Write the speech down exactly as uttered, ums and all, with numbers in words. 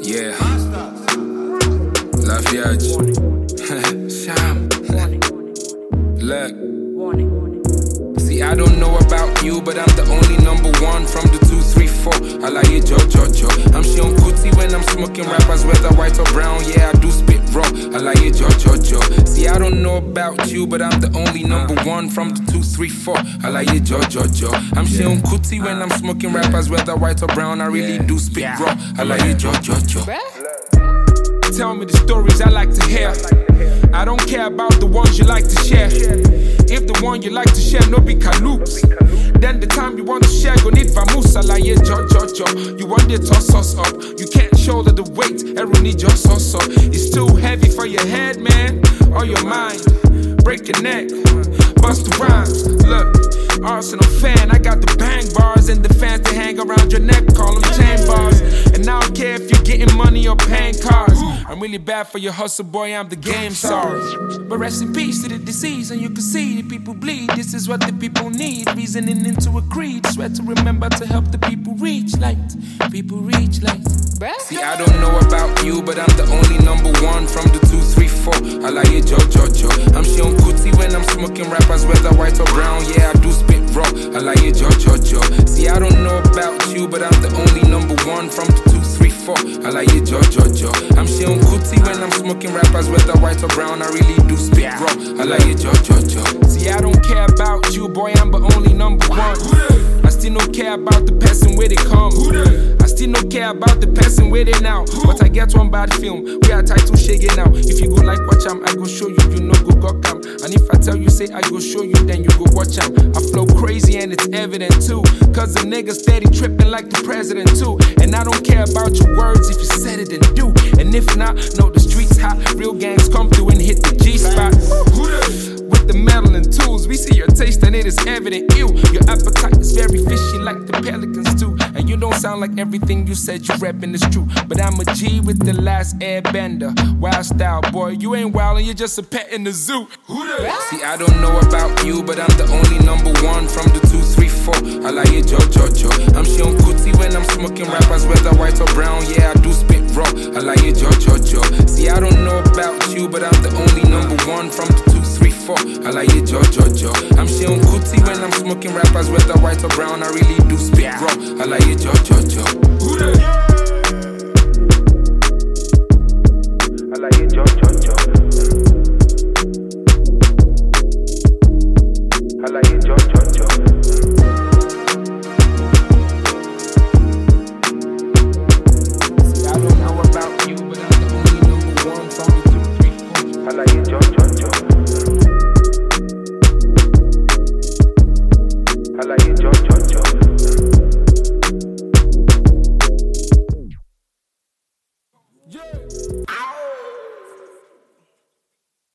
Yeah. La Viage. Sham. Look. See, I don't know about you, but I'm the only number one from the two, three, four. I like it, jo, jo, jo. I'm Sean Kuti when I'm smoking rappers, whether white or brown. Yeah, I do spit raw. I like it, jo, jo, jo. See, I don't know about you, but I'm the only number one from the two, three, four. I like it, jo, jo, jo. I'm Sean Kuti when I'm smoking rappers, whether white or brown. I really do spit raw. I like it, jo, jo, jo. Tell me the stories I like to hear. I don't care about the ones you like to share. If the one you like to share no be kaloops, then the time you want to share go need vamoose. I like it, jo, jo, jo. You want it toss us up. You can't shoulder the weight, everyone need your sauce up. It's too heavy for your head, man, or your mind. Break your neck, bust the rhymes. Look, Arsenal fan, I got the bang bars and the fans that hang around your neck, call them chain bars. And I don't care if you're getting money or paying cars. I'm really bad for your hustle, boy, I'm the game sorry. But rest in peace to the deceased, and you can see the people bleed. This is what the people need, reasoning into a creed. Swear to remember to help the people reach light. People reach light. See, I don't know about you, but I'm the only number one from the two, three, four. I like it, jo, jo, jo. I'm Sean Kuti when I'm smoking rappers, whether white or brown. Yeah, I do spit raw. I like it, jo, jo, jo. See, I don't know about you, but I'm the only number one from the two, three, four. I like it, jo, jo, jo. I'm Sean Kuti when I'm smoking rappers, whether white or brown. I really do spit raw. I like it, jo, jo, jo. See, I don't care about you, boy, I'm the only number one. I still don't care about the person where they come. I still don't care about the person where they now. But I get one bad film, we are title shaking now. If you go like watch am, I go show you, you know go go cam. And if I tell you say I go show you, then you go watch am. I flow crazy and it's evident too, cause the nigga steady tripping like the president too. And I don't care about your words if you said it and do. And if not, no, the streets hot, real gangs come through and hit the G spot. With the metal and tools, we see your taste and it is evident. Ew, your appetite is very fishy like the pelicans too. And you don't sound like everything you said you reppin' is true. But I'm a G with the last airbender. Wild style, boy, you ain't wild and you're just a pet in the zoo. See, I don't know about you, but I'm the only number one from the two, three, four. I like it, jo, jo, jo. I'm Sean Kuti when I'm smoking rappers, whether white or brown. Yeah, I do spit raw. I like it, jo, jo, jo. See, I don't know about you, but I'm the only number one from the two, three, four. I like it, jo, jo, jo. I'm Sean Kuti when I'm smoking rappers, whether white or brown. I really